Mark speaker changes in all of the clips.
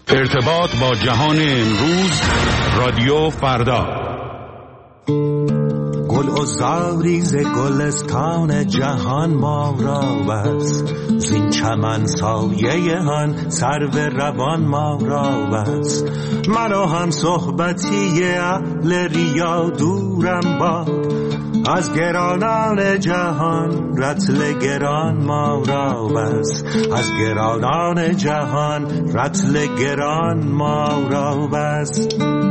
Speaker 1: ارتباط با جهان امروز، رادیو فردا.
Speaker 2: گل و زاری ز گلستان جهان ما را بس، زین چمن سایه هن سرو روان ما را بس. من و هم صحبتی اهل ریا دورم باد، از گرانان جهان رطل گران ما را بس. از گرانان جهان رطل گران ما را بس.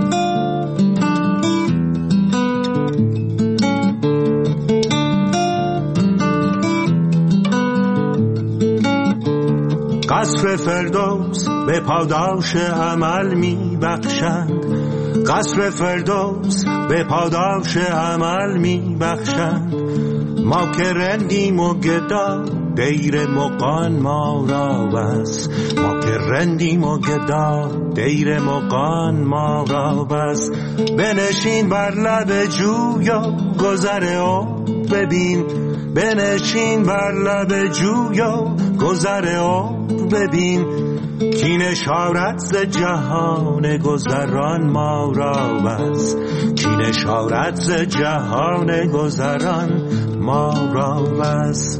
Speaker 2: قصر فردوس به پاداش عمل می بخشند، قصر فردوس به پاداش عمل می بخشند. ما که رندیم و گدا دیر مغان ما را بس. ما که رندیم و گدا دیر مغان ما را بس. بنشین بر لب جویا گذر او ببین، بنشین بر لب جویا گذر او ببین. کی نشارت ز جهان گذران ما را بس. کی نشارت ز جهان گذران ما را بس.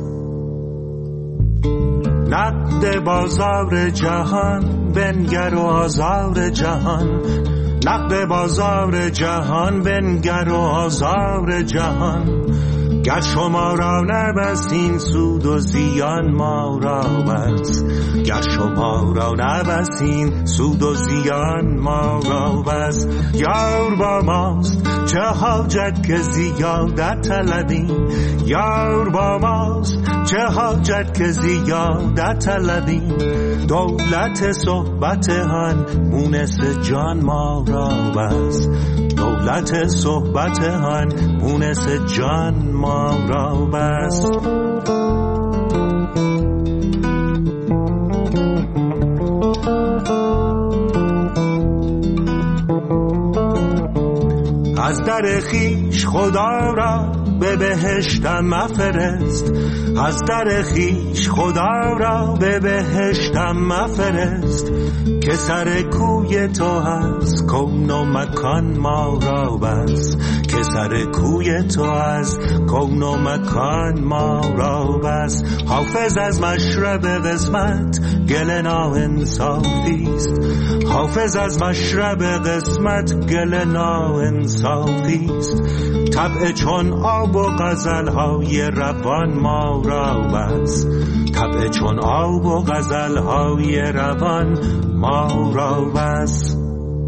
Speaker 2: نقد بازار جهان بنگر و آزار جهان، نقد بازار جهان بنگر و آزار جهان. گر شما را نبستین سود و زیان ما را بس. گر شما را نبستین سود و زیان ما را بس. یار با ماست چه حاجت که زیادت طلبیم، یار با ماست چه حاجت که زیادت طلبیم. دولت صحبت هن مونس جان ما را بس. دولت صحبت هن مونس جان ما را بس. از در خویش خدا را به بهشتم مفرست، از در خویش خدا را به بهشتم مفرست. که سر کوی تو هست کون و مکان ما را بس. که سر کوی تو از کون و مکان ما را بس. حافظ از مشرب قسمت گل ناانصافیست، حافظ از مشرب قسمت گل ناانصافیست. طبع چون آب و غزل‌های روان ما را بس. طبع چون آب و غزل‌های روان ما را بس.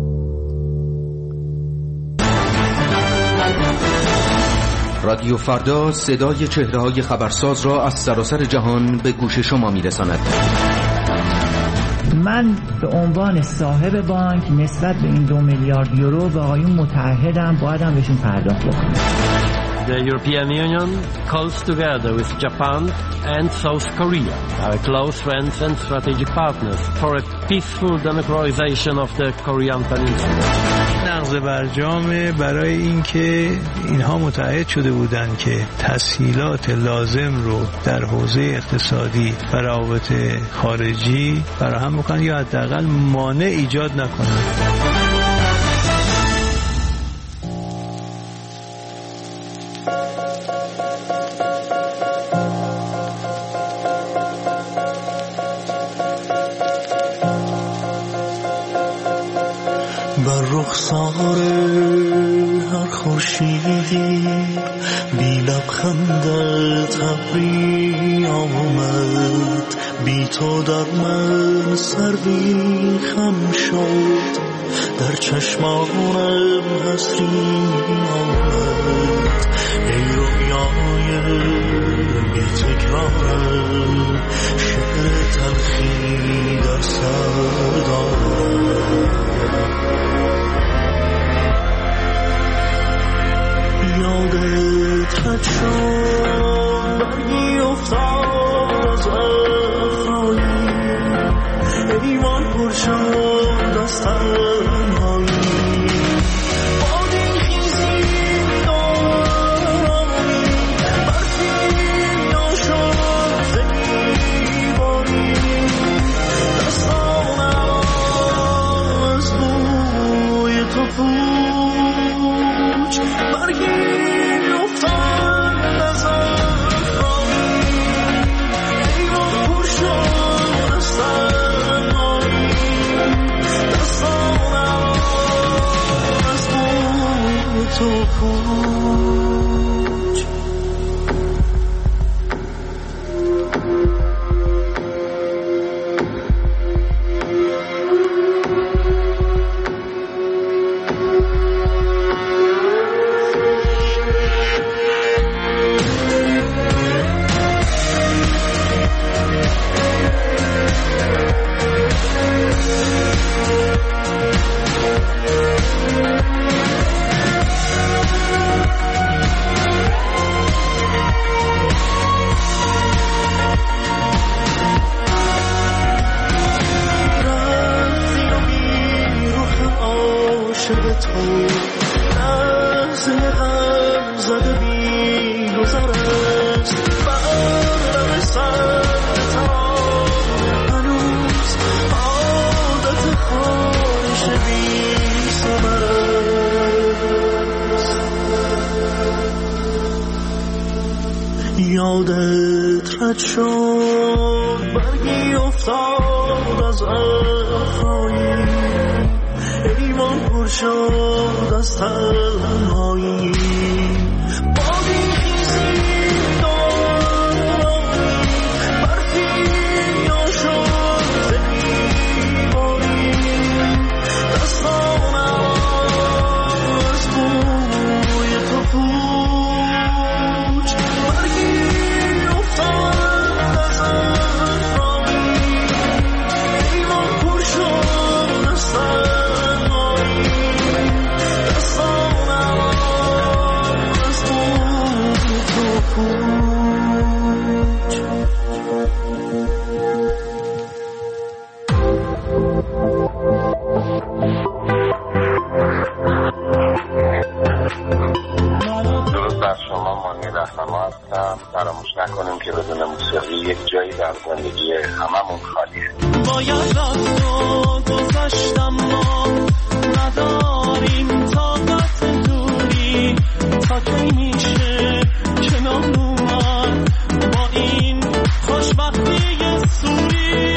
Speaker 3: رادیو فردا صدای چهره‌های خبرساز را از سراسر جهان به گوش شما می‌رساند.
Speaker 4: من به عنوان صاحب بانک نسبت به این 2 میلیارد یورو به آقایون متعهدم، بایدم بهشون پرداخت بکنم.
Speaker 5: The European Union calls together with Japan and South Korea, our close friends and strategic partners, for a peaceful democratization of the Korean Peninsula.
Speaker 6: نقض برجام برای اینکه اینها متعهد شده بودند که تسهیلات لازم رو در حوزه اقتصادی و روابط خارجی فراهم بکنن یا حداقل مانع ایجاد نکنن.
Speaker 2: بر رخسار هر خورشیدی بی لبخندت ابری آمد. بی تو در من سروی خم شد، در چشمانم حسری آمد. ای رویای بی تکرارم، شعر تلخی در سر دارم. یادت رد شد برگی افتاد از افرایی، ایوان پر شد از تنهایی. بادی خیزی دارمی برفی ناشد زنی باری. دستانم پوچ. یادت رد شد برگی افتاد از افرایی ایمان پر شد از تنهایی بادی خیزی داری برفی یا شد زمیباری دستان از بوی تو پوچ برگی افتاد از افرایی ایمان پر شد از تنهایی دستان از بوی تو پوچ.
Speaker 7: درود بر شما، مانی رهنما هستم. فراموش نکنیم که بدون موسیقی یک جایی در زندگی هممون خالیه.
Speaker 2: باید رفت و گذشتم ما نداریم طاقت دوری تا کی میشه کنار اومد با این خوشبختی سوری.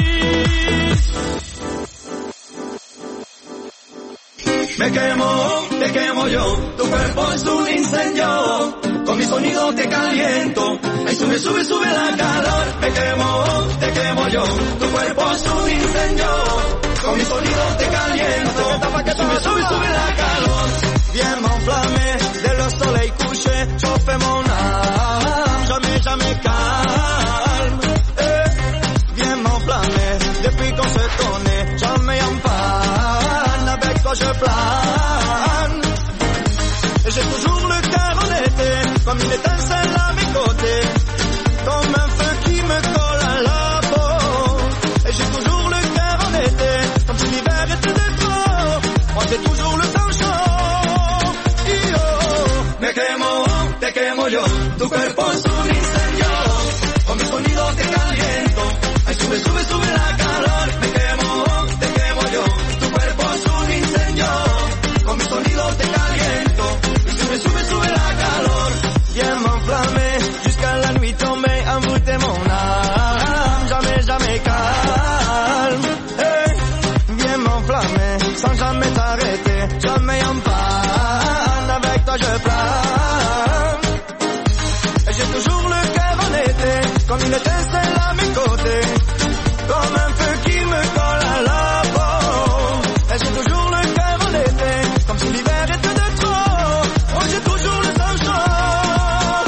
Speaker 8: Me quemo yo, tu cuerpo es un incendio, con mi sonido te caliento, ay sube, sube, sube la calor. Me quemo yo, tu cuerpo es un incendio, con mi sonido te caliento, sube, sube, sube la calor. Viens m'enflammer, dès le soleil couché, chauffe mon âme, jamais, jamais calme. Viens m'enflammer, depuis qu'on se connaît, jamais en panne, avec toi je plane. Et j'ai toujours le cœur en été, comme une étincelle à mes côtés, comme un feu qui me colle à la peau. Et j'ai toujours le cœur en été, comme si l'hiver était de trop. Moi j'ai toujours le sang chaud. Me quemo yo, tu cuerpo es un incendio, con mi sonido te caliento. Ay sube, sube, sube la calor. Me quemo yo, tu cuerpo es un incendio, con mi sonido te caliento. Sube, sube, sube la calor. Viens m'enflammer jusqu'à la nuit tombée, envoûter mon âme, jamais, jamais calme. Hey, viens m'enflammer sans jamais t'arrêter, jamais en panne, avec toi je plane. Et j'ai toujours le cœur en été, comme une étincelle à mes côtés, comme un feu qui me colle à la peau. Et j'ai toujours le cœur en été, comme si l'hiver était de trop. Oh, j'ai toujours le sang chaud.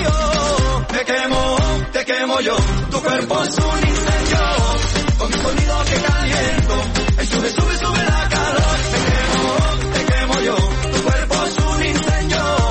Speaker 8: Te quemo yo, tu cuerpo es un incendio, con mi sonido te caliento. Ay, sube, sube, sube la calor. Te quemo yo, tu cuerpo es un incendio,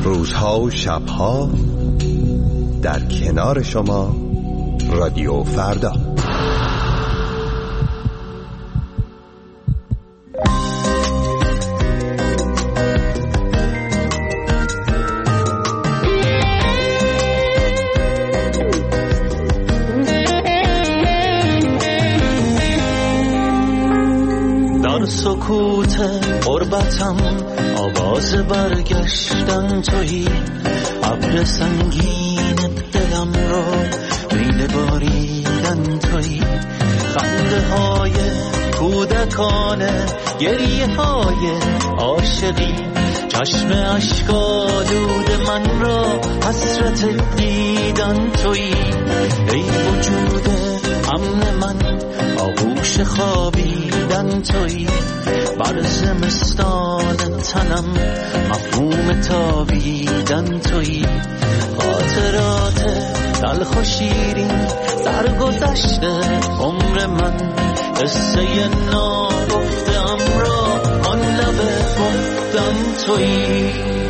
Speaker 9: روزها و شبها در کنار شما رادیو فردا.
Speaker 10: در سکوت غربتم آواز برگشتن تویی، ابر سنگین دلم رو میل باریدن تویی، خنده های کودکانه، گریه های عاشقی، چشم اشک‌آلود من را حسرت دیدن تویی، ای وجود امن من آغوش خوابیدن تویی، بر زمستان تنم مفهوم تابیدن تویی، خاطرات تلخ و شیرین سرگذشته عمر من، قصه ناگفته‌ام را آن لب گفتن تویی.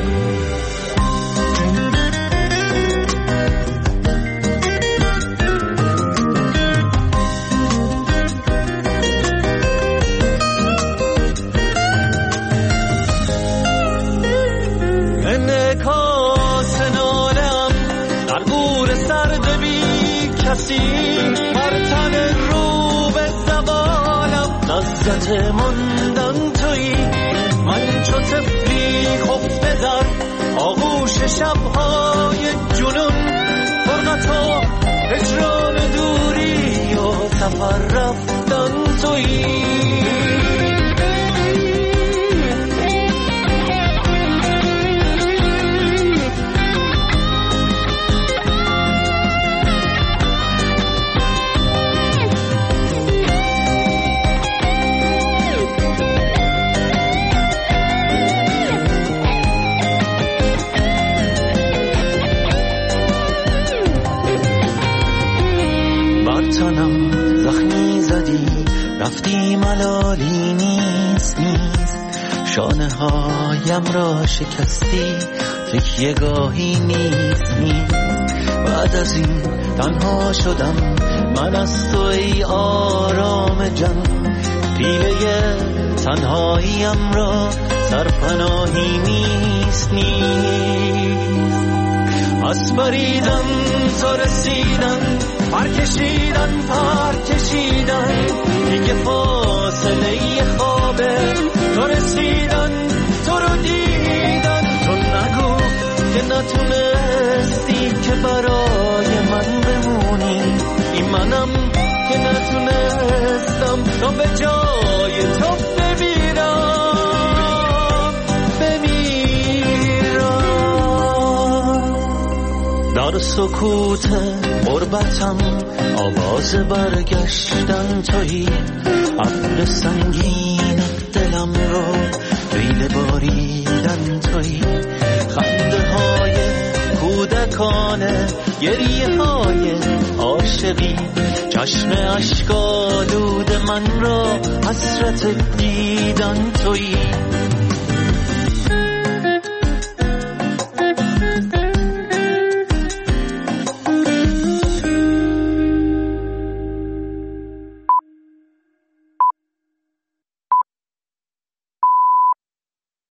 Speaker 10: بر تن رو به زوالم لذت ماندن تویی، من چو طفلی خفته در آغوش شبهای جنون، فرقت و هجران دوری و سفر رفتن تویی. تنم زخمی زدی رفتی ملالی نیست، شانه هایم را شکستی تکیه گاهی نیست، بعد از این تنها شدم من از تو ای آرام جان، پیله تنهاییم را سرپناهی نیست، از بریدن تو رسیدن، پر کشیدن دیگه فاصله خوابه، تو رسیدن تو رو دیدن، تو نگو که نتونستی که برای من بمونی، این منم که نتونستم تا به جای تو بمیرم. در سکوت غربتم آواز برگشتن تویی، ابر سنگین دلم رو میل باریدن تویی، خنده های کودکانه، گریه های عاشقی، چشم اشک‌آلود من را حسرت دیدن تویی.